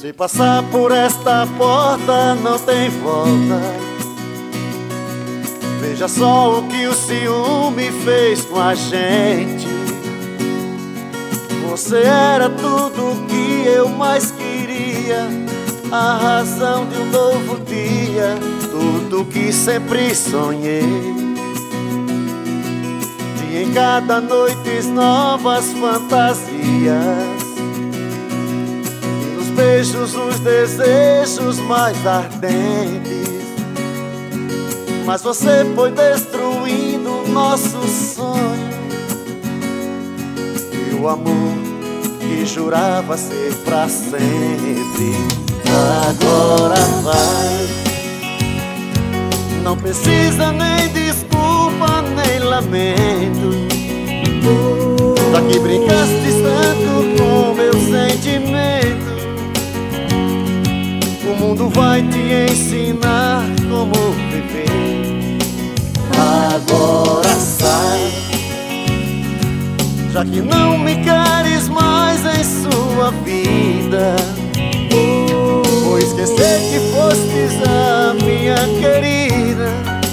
Se passar por esta porta não tem volta. Veja só o que o ciúme fez com a gente. Você era tudo que eu mais queria, a razão de um novo dia, tudo que sempre sonhei. Tinha em cada noite novas fantasias, e nos beijos os desejos mais ardentes. Mas você foi destruindo nosso sonho, e o amor que jurava ser pra sempre agora vai. Não precisa nem desculpa, nem lamento, já que brincaste tanto com meu sentimento. O mundo vai te ensinar como viver. Agora sai, já que não me queres mais em sua vida. Vou esquecer que fostes a minha querida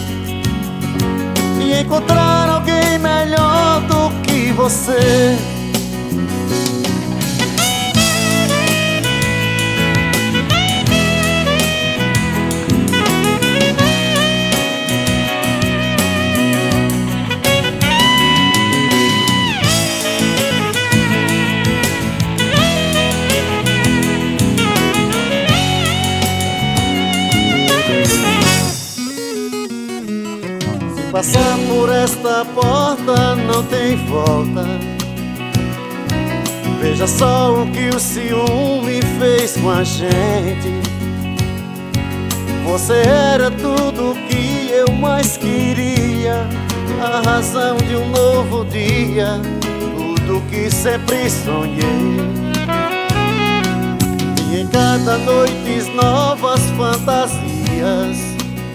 e encontrar alguém melhor do que você. Passar por esta porta não tem volta. Veja só o que o ciúme fez com a gente. Você era tudo que eu mais queria, a razão de um novo dia, tudo que sempre sonhei. E em cada noite novas fantasias,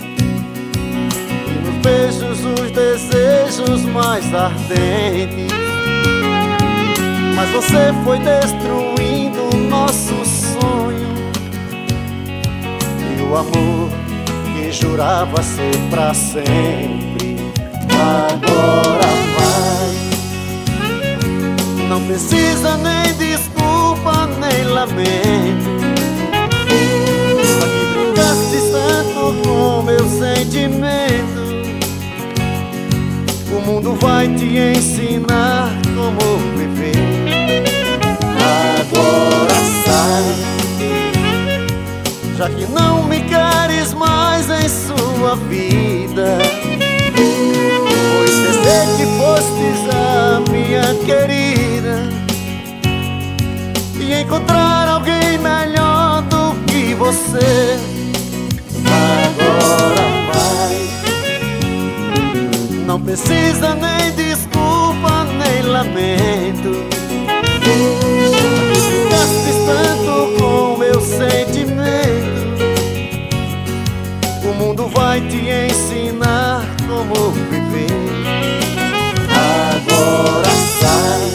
beijos os desejos mais ardentes. Mas você foi destruindo o nosso sonho, e o amor que jurava ser pra sempre agora vai. Não precisa nem desculpa, nem lamento, só que brincaste tanto com meu sentimento. O mundo vai te ensinar como viver. Agora sai, já que não me queres mais em sua vida. Vou esquecer que fostes a minha querida e encontrar alguém melhor do que você. Agora vai. Não precisa nem desculpa, nem lamento, ficaste tanto com meu sentimento. O mundo vai te ensinar como viver. Agora sai,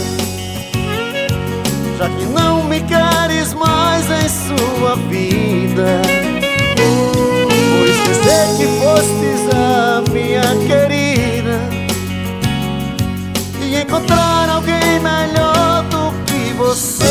já que não me queres mais em sua vida. Vou esquecer que fostes a minha querida e encontrar alguém melhor do que você.